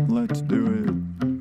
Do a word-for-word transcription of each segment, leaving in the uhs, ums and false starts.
Let's do it.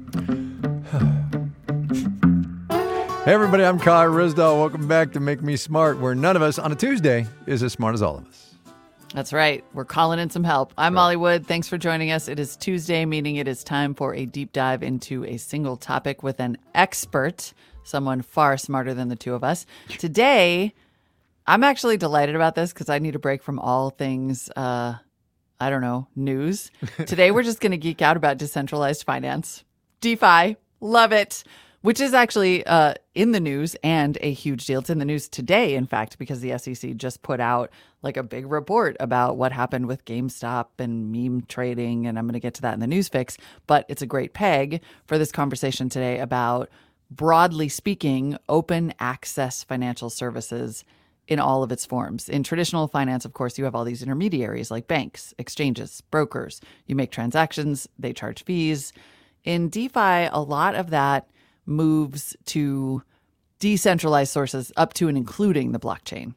Hey, everybody, I'm Kai Ryssdal. Welcome back to Make Me Smart, where none of us on a Tuesday is as smart as all of us. That's right. We're calling in some help. I'm right. Molly Wood. Thanks for joining us. It is Tuesday, meaning it is time for a deep dive into a single topic with an expert, someone far smarter than the two of us. Today, I'm actually delighted about this because I need a break from all things, uh, I don't know, news. Today, we're just going to geek out about decentralized finance. DeFi, love it. Which is actually uh, in the news and a huge deal. It's in the news today, in fact, because the S E C just put out like a big report about what happened with GameStop and meme trading. And I'm going to get to that in the news fix. But it's a great peg for this conversation today about, broadly speaking, open access financial services in all of its forms. In traditional finance, of course, you have all these intermediaries like banks, exchanges, brokers. You make transactions, they charge fees. In DeFi, a lot of that moves to decentralized sources up to and including the blockchain.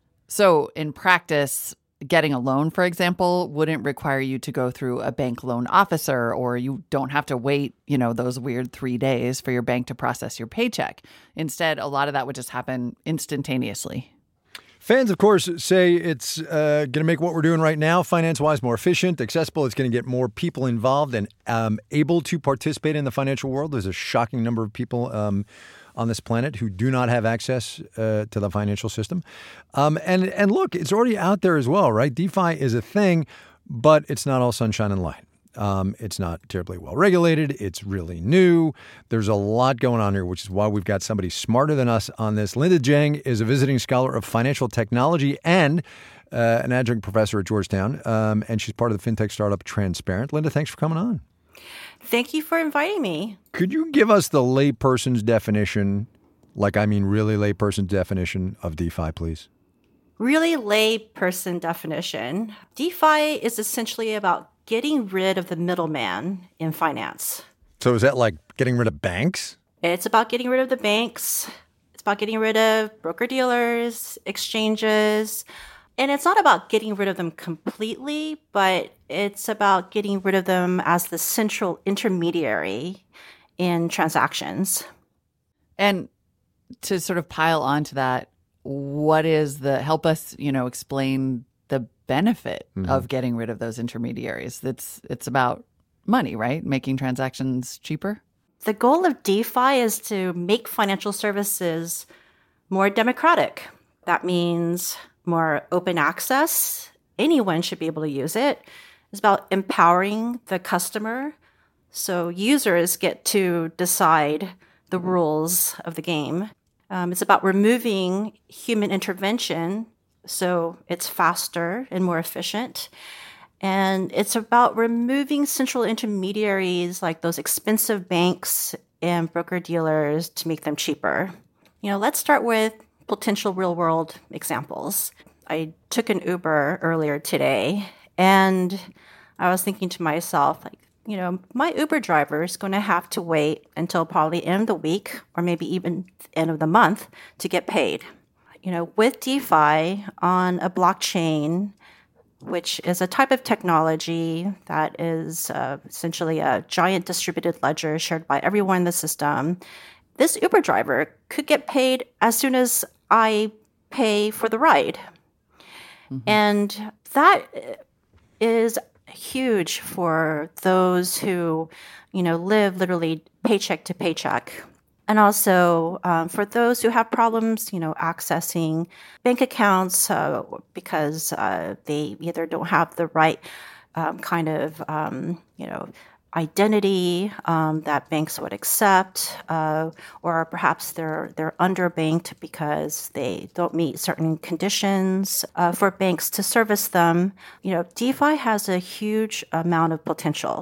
So in practice, getting a loan, for example, wouldn't require you to go through a bank loan officer, or you don't have to wait, you know, those weird three days for your bank to process your paycheck. Instead, a lot of that would just happen instantaneously. Fans, of course, say it's uh, going to make what we're doing right now finance-wise more efficient, accessible. It's going to get more people involved and um, able to participate in the financial world. There's a shocking number of people um, on this planet who do not have access uh, to the financial system. Um, and, and look, it's already out there as well, right? DeFi is a thing, but it's not all sunshine and light. Um, it's not terribly well regulated. It's really new. There's a lot going on here, which is why we've got somebody smarter than us on this. Linda Jiang is a visiting scholar of financial technology and uh, an adjunct professor at Georgetown, um, and she's part of the fintech startup Transparent. Linda, thanks for coming on. Thank you for inviting me. Could you give us the layperson's definition, like I mean really layperson's definition of DeFi, please? Really layperson definition. DeFi is essentially about getting rid of the middleman in finance. So is that like getting rid of banks? It's about getting rid of the banks. It's about getting rid of broker-dealers, exchanges. And it's not about getting rid of them completely, but it's about getting rid of them as the central intermediary in transactions. And to sort of pile onto that, what is the, help us, you know, explain the benefit mm-hmm. of getting rid of those intermediaries. It's it's about money, right? Making transactions cheaper. The goal of DeFi is to make financial services more democratic. That means more open access. Anyone should be able to use it. It's about empowering the customer. So users get to decide the rules of the game. Um, it's about removing human intervention. So it's faster and more efficient. And it's about removing central intermediaries like those expensive banks and broker-dealers to make them cheaper. You know, let's start with potential real-world examples. I took an Uber earlier today, and I was thinking to myself, like, you know, my Uber driver is going to have to wait until probably end of the week or maybe even end of the month to get paid. You know, with DeFi on a blockchain, which is a type of technology that is uh, essentially a giant distributed ledger shared by everyone in the system, this Uber driver could get paid as soon as I pay for the ride. Mm-hmm. And that is huge for those who, you know, live literally paycheck to paycheck. And also um, for those who have problems, you know, accessing bank accounts uh, because uh, they either don't have the right um, kind of, um, you know, identity um, that banks would accept, uh, or perhaps they're they're underbanked because they don't meet certain conditions uh, for banks to service them. You know, DeFi has a huge amount of potential.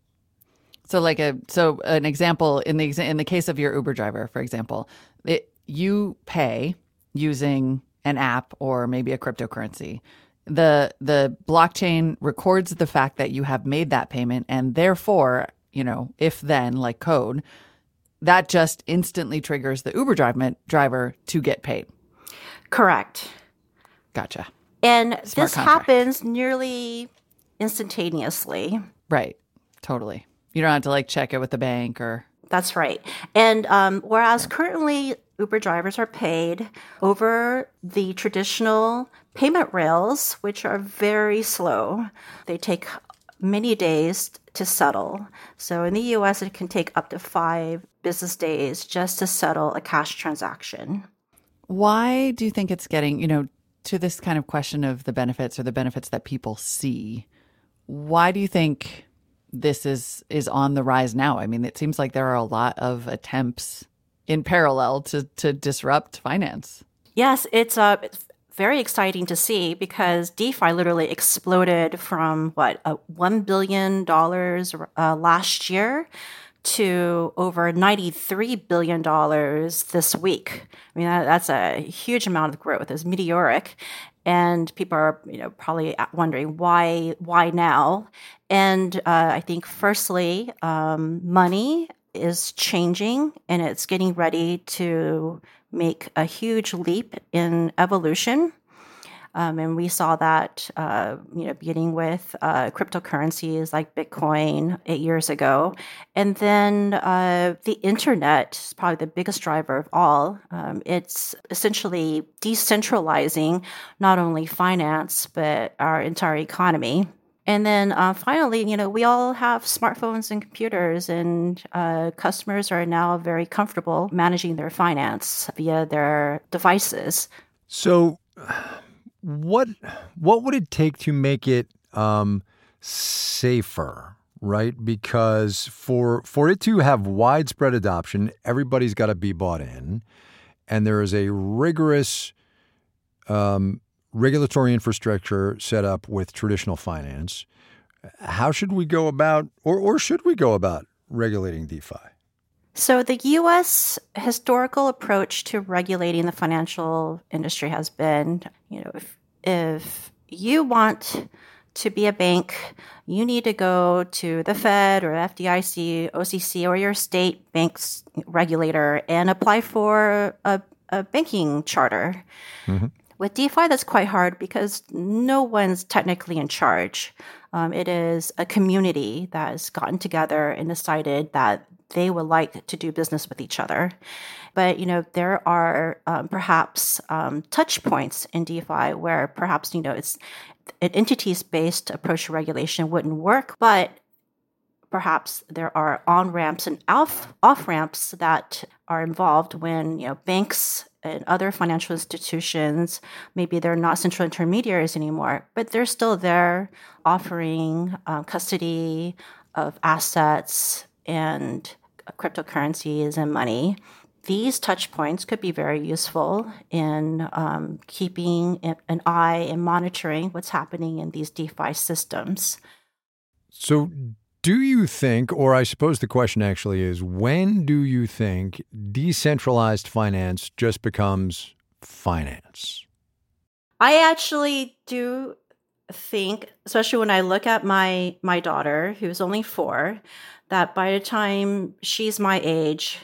So like a so an example in the in the case of your Uber driver, for example, it, you pay using an app or maybe a cryptocurrency. The the blockchain records the fact that you have made that payment, and therefore, you know, if then like code, that just instantly triggers the Uber driver driver to get paid. Correct. Gotcha. And Smart this contract. happens nearly instantaneously. Right. Totally. You don't have to like check it with the bank or... That's right. And um, whereas currently Uber drivers are paid over the traditional payment rails, which are very slow, they take many days to settle. So in the U S, it can take up to five business days just to settle a cash transaction. Why do you think it's getting, you know, to this kind of question of the benefits or the benefits that people see? Why do you think this is is on the rise now? I mean, it seems like there are a lot of attempts in parallel to to disrupt finance. Yes, it's uh, it's very exciting to see because DeFi literally exploded from what uh, one billion dollars uh, last year to over ninety-three billion dollars this week. I mean, that, that's a huge amount of growth. It's meteoric. And people are, you know, probably wondering why, why now? And uh, I think, firstly, um, money is changing and it's getting ready to make a huge leap in evolution. Um, and we saw that, uh, you know, beginning with uh, cryptocurrencies like Bitcoin eight years ago. And then uh, the internet is probably the biggest driver of all. Um, it's essentially decentralizing not only finance, but our entire economy. And then uh, finally, you know, we all have smartphones and computers, and uh, customers are now very comfortable managing their finance via their devices. So what what would it take to make it um, safer, right? Because for for it to have widespread adoption, everybody's got to be bought in, and there is a rigorous um, regulatory infrastructure set up with traditional finance. How should we go about, or or should we go about regulating DeFi? So the U S historical approach to regulating the financial industry has been, you know, if, if you want to be a bank, you need to go to the Fed or F D I C, O C C, or your state bank's regulator and apply for a, a banking charter. Mm-hmm. With DeFi, that's quite hard because no one's technically in charge. Um, it is a community that has gotten together and decided that they would like to do business with each other. But, you know, there are um, perhaps um, touch points in DeFi where perhaps, you know, it's an entities-based approach to regulation wouldn't work, but perhaps there are on-ramps and off, off-ramps that are involved when, you know, banks and other financial institutions, maybe they're not central intermediaries anymore, but they're still there offering um, custody of assets and cryptocurrencies and money. These touch points could be very useful in um, keeping an eye and monitoring what's happening in these DeFi systems. So do you think, or I suppose the question actually is, when do you think decentralized finance just becomes finance? I actually do think, especially when I look at my my daughter, who's only four, that by the time she's my age,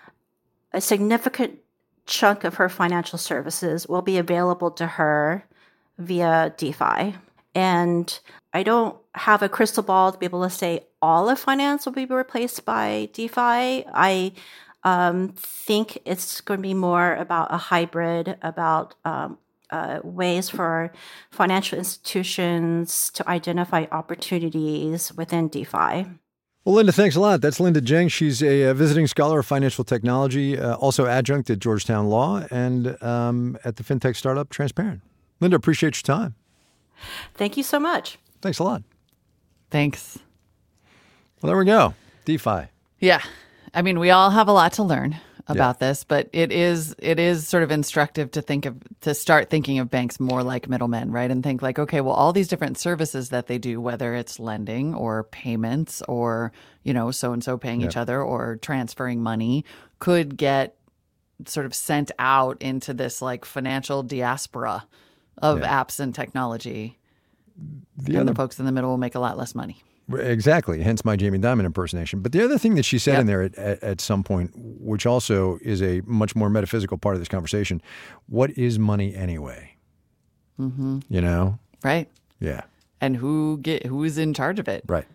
a significant chunk of her financial services will be available to her via DeFi. And I don't have a crystal ball to be able to say all of finance will be replaced by DeFi. I um, think it's going to be more about a hybrid, about um, uh, ways for financial institutions to identify opportunities within DeFi. Well, Linda, thanks a lot. That's Linda Zheng. She's a, a visiting scholar of financial technology, uh, also adjunct at Georgetown Law and um, at the fintech startup Transparent. Linda, appreciate your time. Thank you so much. Thanks a lot. Thanks. Well, there we go. DeFi. Yeah. I mean, we all have a lot to learn about Yeah. this, but it is it is sort of instructive to think of to start thinking of banks more like middlemen, right? And think like, okay, well, all these different services that they do, whether it's lending or payments or, you know, so and so paying Yeah. each other or transferring money, could get sort of sent out into this like financial diaspora of Yeah. apps and technology. The and other the folks in the middle will make a lot less money. Exactly. Hence my Jamie Dimon impersonation. But the other thing that she said Yep. in there at, at, at some point, which also is a much more metaphysical part of this conversation, what is money anyway? Mm-hmm. You know? Right. Yeah. And who get who's in charge of it? Right.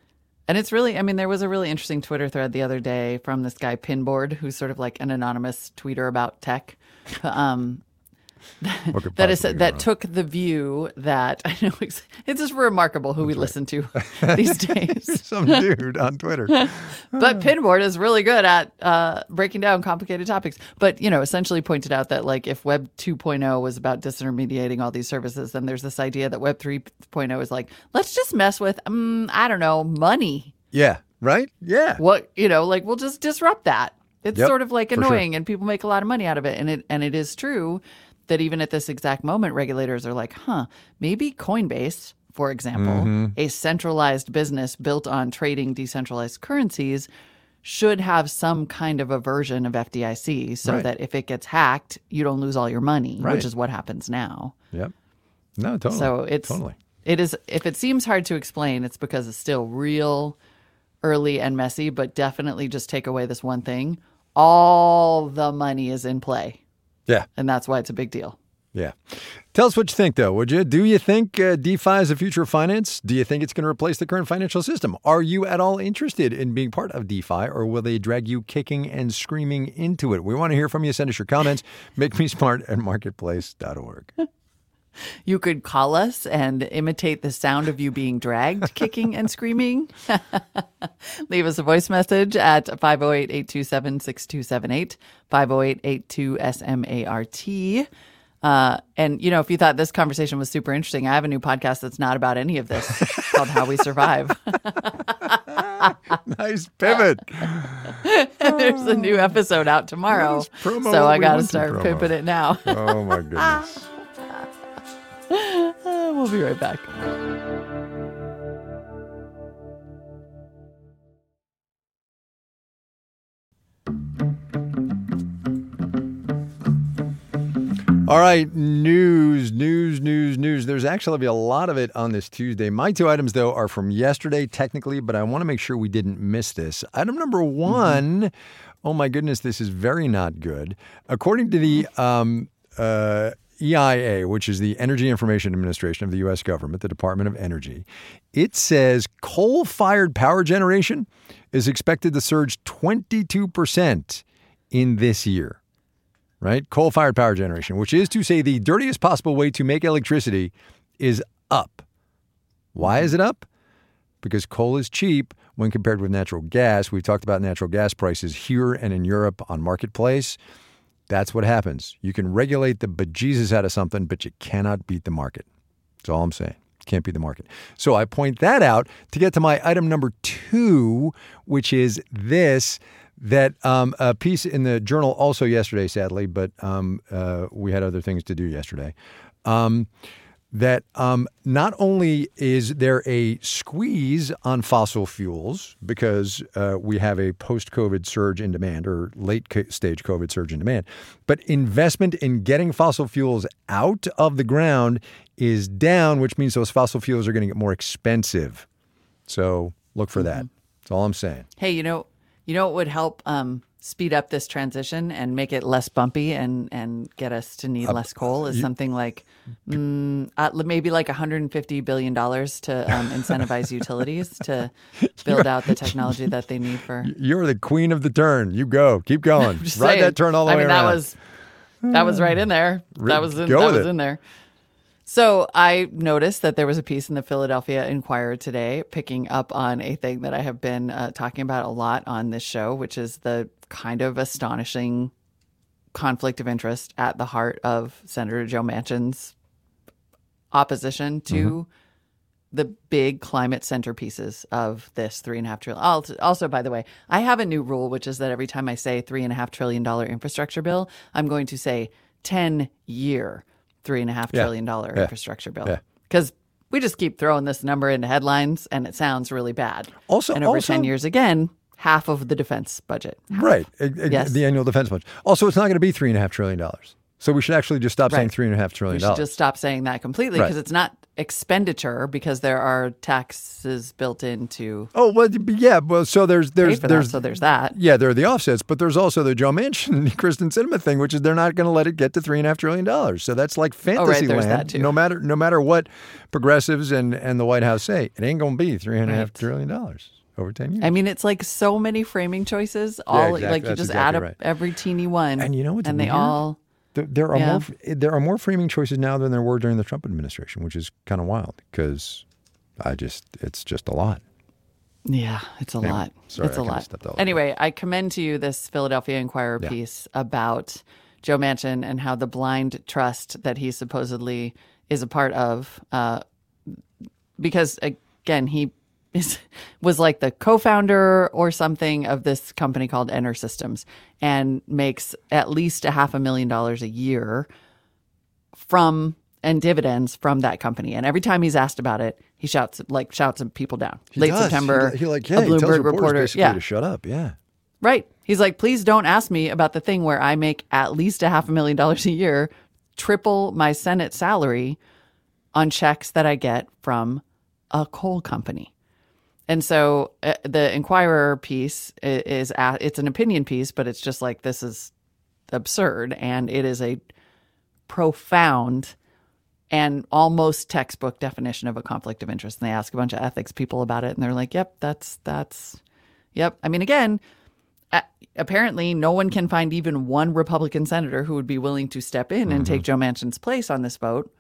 And it's really, I mean, there was a really interesting Twitter thread the other day from this guy Pinboard, who's sort of like an anonymous tweeter about tech. Um, that is that took the view that I know it's, it's just remarkable who That's we right. listen to these days. Some dude on Twitter. But Pinboard is really good at uh, breaking down complicated topics. But, you know, essentially pointed out that like if Web two point oh was about disintermediating all these services, then there's this idea that Web three point oh is like, let's just mess with, um, I don't know, money. Yeah. Right? Yeah. What, you know, like we'll just disrupt that. It's yep, sort of like annoying sure. and people make a lot of money out of it. And it and it is true that even at this exact moment, regulators are like, huh, maybe Coinbase, for example, mm-hmm. a centralized business built on trading decentralized currencies, should have some kind of a version of F D I C so right. that if it gets hacked, you don't lose all your money, right. which is what happens now. Yep. No, totally. So it's, totally. it is, if it seems hard to explain, it's because it's still real early and messy, but definitely just take away this one thing. All the money is in play. Yeah. And that's why it's a big deal. Yeah. Tell us what you think, though, would you? Do you think uh, DeFi is the future of finance? Do you think it's going to replace the current financial system? Are you at all interested in being part of DeFi, or will they drag you kicking and screaming into it? We want to hear from you. Send us your comments. Make me smart at marketplace dot org. You could call us and imitate the sound of you being dragged, kicking and screaming. Leave us a voice message at five oh eight, eight two seven, six two seven eight, five oh eight, eight two S M A R T. Uh, and, you know, if you thought this conversation was super interesting, I have a new podcast that's not about any of this called How We Survive. Nice pivot. There's a new episode out tomorrow. So I got to start pimping it now. Oh, my goodness. We'll be right back. All right, news, news, news, news. There's actually a lot of it on this Tuesday. My two items, though, are from yesterday, technically, but I want to make sure we didn't miss this. Item number one, mm-hmm. oh my goodness, this is very not good. According to the um, uh, E I A, which is the Energy Information Administration of the U S government, the Department of Energy, it says coal-fired power generation is expected to surge twenty-two percent in this year. Right? Coal-fired power generation, which is to say the dirtiest possible way to make electricity, is up. Why is it up? Because coal is cheap when compared with natural gas. We've talked about natural gas prices here and in Europe on Marketplace. That's what happens. You can regulate the bejesus out of something, but you cannot beat the market. That's all I'm saying. Can't beat the market. So I point that out to get to my item number two, which is this. That um, a piece in the Journal also yesterday, sadly, but um, uh, we had other things to do yesterday, um, that um, not only is there a squeeze on fossil fuels because uh, we have a post-COVID surge in demand or late-stage COVID surge in demand, but investment in getting fossil fuels out of the ground is down, which means those fossil fuels are going to get more expensive. So look for that. That's all I'm saying. Hey, you know, You know what would help um, speed up this transition and make it less bumpy and, and get us to need uh, less coal is you, something like mm, uh, maybe like one hundred fifty billion dollars to um, incentivize utilities to build out the technology that they need for... You're the queen of the turn. You go. Keep going. Ride saying, that turn all the I way mean, around. That was, that was right in there. That was in, go that with was it. in there. So I noticed that there was a piece in the Philadelphia Inquirer today picking up on a thing that I have been uh, talking about a lot on this show, which is the kind of astonishing conflict of interest at the heart of Senator Joe Manchin's opposition to mm-hmm. the big climate centerpieces of this three and a half trillion. Also, by the way, I have a new rule, which is that every time I say three and a half trillion dollar infrastructure bill, I'm going to say ten year three and a half trillion yeah. dollar yeah. infrastructure bill. Yeah. Because we just keep throwing this number into headlines and it sounds really bad. Also, and over also, ten years, again, half of the defense budget. Half. Right. Yes. The annual defense budget. Also, it's not going to be three and a half trillion dollars. So we should actually just stop right. saying three and a half trillion dollars. We should just stop saying that completely because right. it's not expenditure because there are taxes built into. Oh well, yeah. Well, so there's there's there's that, so there's that. Yeah, there are the offsets, but there's also the Joe Manchin, Kristen Sinema thing, which is they're not going to let it get to three and a half trillion dollars. So that's like fantasy oh, right, there's land. That too. No matter no matter what progressives and and the White House say, it ain't going to be three and a half right. trillion dollars. over ten years. I mean, it's like so many framing choices. All exactly. like you That's just exactly add up right. every teeny one, And you know what's and they weird? all. There, there are Yeah. more. There are more framing choices now than there were during the Trump administration, which is kind of wild because I just it's just a lot. Yeah, it's a Anyway, lot. sorry, it's I a kinda lot. stepped all over. Anyway, I commend to you this Philadelphia Inquirer Yeah. piece about Joe Manchin and how the blind trust that he supposedly is a part of, uh, because again, he is, was like the co-founder or something of this company called Enter Systems and makes at least a half a million dollars a year from and dividends from that company. And every time he's asked about it, he shouts like shouts people down. He Late does. September, He, he like a yeah, he tells Bloomberg reporters reporter, basically yeah, to shut up. Yeah. right. He's like, please don't ask me about the thing where I make at least a half a million dollars a year, triple my Senate salary on checks that I get from a coal company. And so uh, the Inquirer piece is, is uh, it's an opinion piece, but it's just like, this is absurd. And it is a profound and almost textbook definition of a conflict of interest. And they ask a bunch of ethics people about it. And they're like, yep, that's, that's, yep. I mean, again, uh, apparently no one can find even one Republican senator who would be willing to step in mm-hmm. and take Joe Manchin's place on this vote,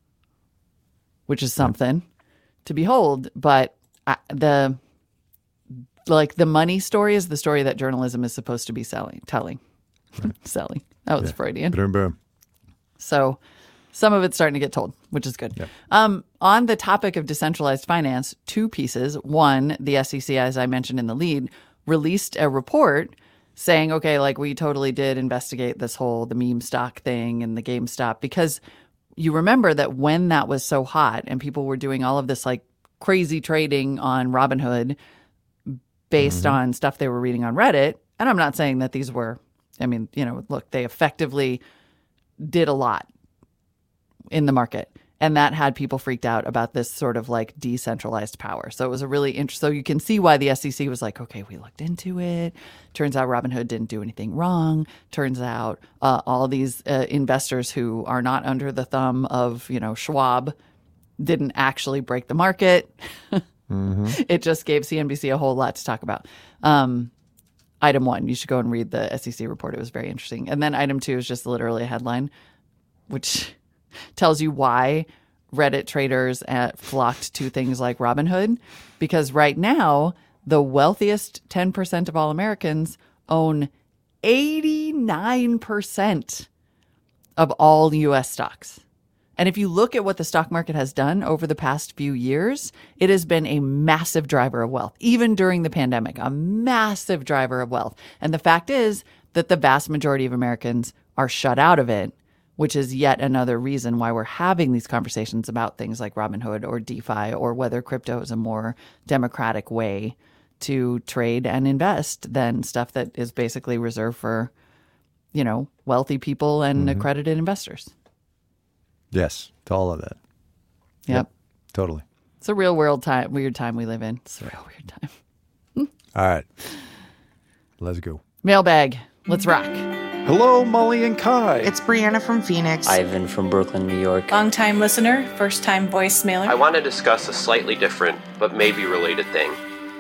which is something to behold. But uh, the, like the money story is the story that journalism is supposed to be selling, telling, right. selling. That was yeah. Freudian. Boom, boom. So some of it's starting to get told, which is good. Yep. Um, on the topic of decentralized finance, two pieces. One, the S E C, as I mentioned in the lead, released a report saying, okay, like we totally did investigate this whole, the meme stock thing and the GameStop, because you remember that when that was so hot and people were doing all of this like crazy trading on Robinhood based mm-hmm. on stuff they were reading on Reddit. And I'm not saying that these were, I mean, you know, look, they effectively did a lot in the market. And that had people freaked out about this sort of like decentralized power. So it was a really interesting, so you can see why the S E C was like, okay, we looked into it. Turns out Robinhood didn't do anything wrong. Turns out uh, all these uh, investors who are not under the thumb of, you know, Schwab didn't actually break the market. mm-hmm. It just gave C N B C a whole lot to talk about. Um, item one, you should go and read the S E C report. It was very interesting. And then item two is just literally a headline, which tells you why Reddit traders at, flocked to things like Robinhood. Because right now, the wealthiest ten percent of all Americans own eighty-nine percent of all U S stocks. And if you look at what the stock market has done over the past few years, it has been a massive driver of wealth, even during the pandemic, a massive driver of wealth. And the fact is that the vast majority of Americans are shut out of it, which is yet another reason why we're having these conversations about things like Robinhood or DeFi or whether crypto is a more democratic way to trade and invest than stuff that is basically reserved for, you know, wealthy people and mm-hmm. accredited investors. Yes, to all of that. Yep. yep. Totally. It's a real world time, weird time we live in. It's a real weird time. All right. Let's go. Mailbag. Let's rock. Hello, Molly and Kai. It's Brianna from Phoenix. Ivan from Brooklyn, New York. Long-time listener, first-time voicemailer. I want to discuss a slightly different, but maybe related thing.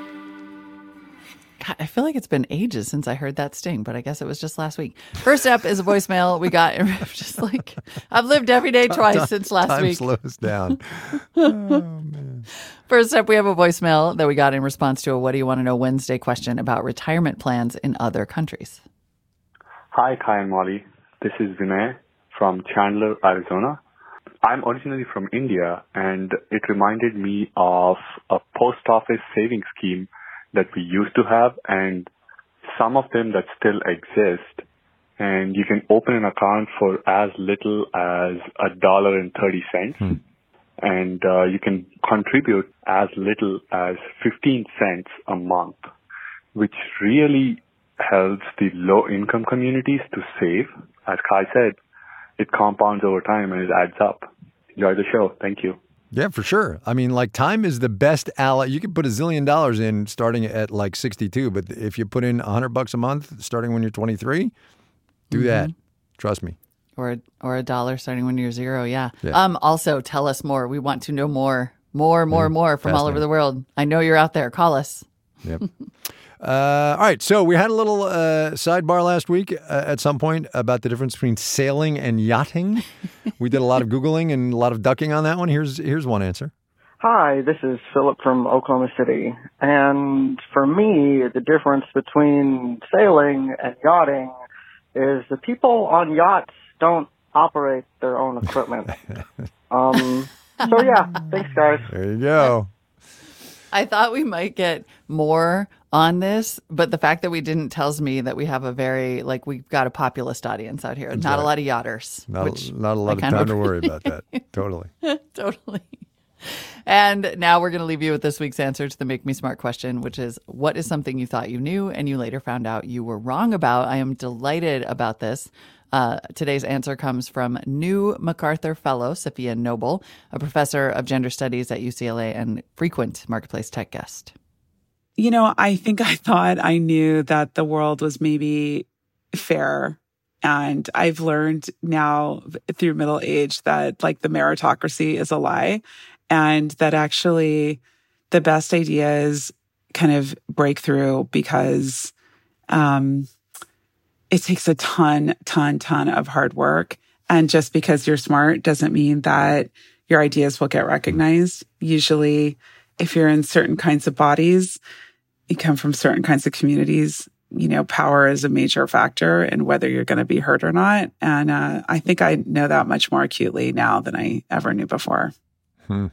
God, I feel like it's been ages since I heard that sting, but I guess it was just last week. First up is a voicemail we got. Just like, I've lived every day twice time, since last time week. Time slows down. Oh, man. First up, we have a voicemail that we got in response to a What Do You Want to Know Wednesday question about retirement plans in other countries. Hi, Kai and Molly. This is Vinay from Chandler, Arizona. I'm originally from India, and it reminded me of a post office savings scheme that we used to have, and some of them that still exist. And you can open an account for as little as a dollar and thirty cents, hmm. and uh, you can contribute as little as fifteen cents a month, which really helps the low-income communities to save. As Kai said, it compounds over time and it adds up. Enjoy the show. Thank you. Yeah, for sure. I mean, like time is the best ally. You can put a zillion dollars in starting at like sixty-two, but if you put in a hundred bucks a month starting when you're twenty-three, do mm-hmm. that. Trust me. Or or a dollar starting when you're zero. Yeah. yeah. Um. Also, tell us more. We want to know more, more, more, mm, more from all over the world. I know you're out there. Call us. Yep. Uh, all right. So we had a little uh, sidebar last week uh, at some point about the difference between sailing and yachting. We did a lot of Googling and a lot of ducking on that one. Here's here's one answer. Hi, this is Philip from Oklahoma City. And for me, the difference between sailing and yachting is the people on yachts don't operate their own equipment. um, so yeah, thanks guys. There you go. I thought we might get more on this, but the fact that we didn't tells me that we have a very, like, we've got a populist audience out here. That's not right. A lot of yachters. Not, which not a lot of time of to worry about that. Totally. Totally. And now we're going to leave you with this week's answer to the Make Me Smart question, which is, what is something you thought you knew and you later found out you were wrong about? I am delighted about this. Uh, today's answer comes from new MacArthur Fellow, Safiya Noble, a professor of gender studies at U C L A and frequent Marketplace Tech guest. You know, I think I thought I knew that the world was maybe fair. And I've learned now through middle age that, like, the meritocracy is a lie, and that actually the best ideas kind of break through because um, it takes a ton, ton, ton of hard work. And just because you're smart doesn't mean that your ideas will get recognized. Usually, if you're in certain kinds of bodies, you come from certain kinds of communities, you know, power is a major factor in whether you're going to be heard or not. And uh, I think I know that much more acutely now than I ever knew before. Hmm.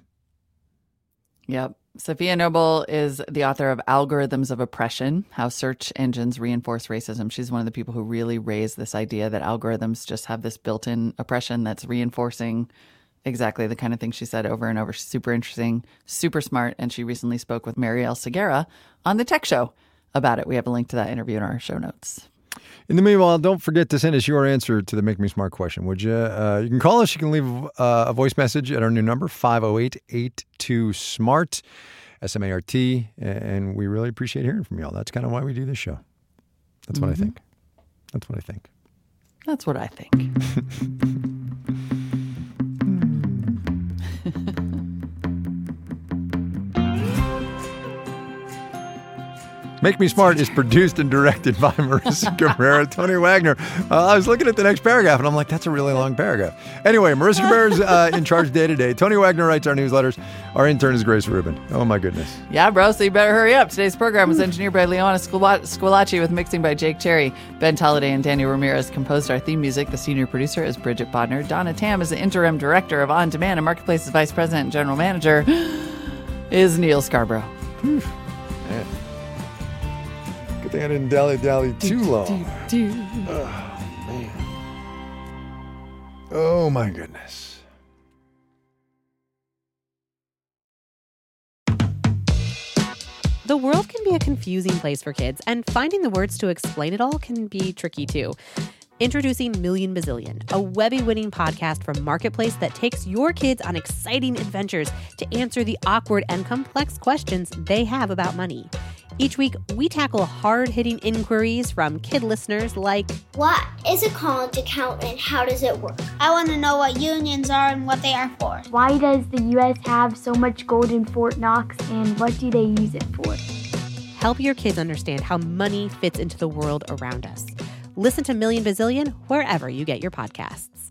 Yep. Safiya Noble is the author of Algorithms of Oppression, How Search Engines Reinforce Racism. She's one of the people who really raised this idea that algorithms just have this built-in oppression that's reinforcing exactly the kind of thing she said over and over. She's super interesting, super smart, and she recently spoke with Marielle Segura on The Tech Show about it. We have a link to that interview in our show notes. In the meanwhile, don't forget to send us your answer to the Make Me Smart question, would you? Uh, you can call us. You can leave uh, a voice message at our new number, five oh eight, eight two, SMART, S M A R T, and we really appreciate hearing from y'all. That's kind of why we do this show. That's what mm-hmm. I think. That's what I think. That's what I think. Make Me Smart is produced and directed by Marissa Cabrera, Tony Wagner. Uh, I was looking at the next paragraph, and I'm like, that's a really long paragraph. Anyway, Marissa Cabrera's uh, in charge day to day. Tony Wagner writes our newsletters. Our intern is Grace Rubin. Oh, my goodness. Yeah, bro, so you better hurry up. Today's program was engineered by Leona Squillaci with mixing by Jake Cherry. Ben Tolliday and Daniel Ramirez composed our theme music. The senior producer is Bridget Bodner. Donna Tam is the interim director of On Demand, and Marketplace's vice president and general manager is Neil Scarborough. Whew. Man. Good thing I didn't dally-dally too long. Oh, man. Oh, my goodness. The world can be a confusing place for kids, and finding the words to explain it all can be tricky, too. Introducing Million Bazillion, a Webby-winning podcast from Marketplace that takes your kids on exciting adventures to answer the awkward and complex questions they have about money. Each week, we tackle hard-hitting inquiries from kid listeners like, what is a college account and how does it work? I want to know what unions are and what they are for. Why does the U S have so much gold in Fort Knox and what do they use it for? Help your kids understand how money fits into the world around us. Listen to Million Bazillion wherever you get your podcasts.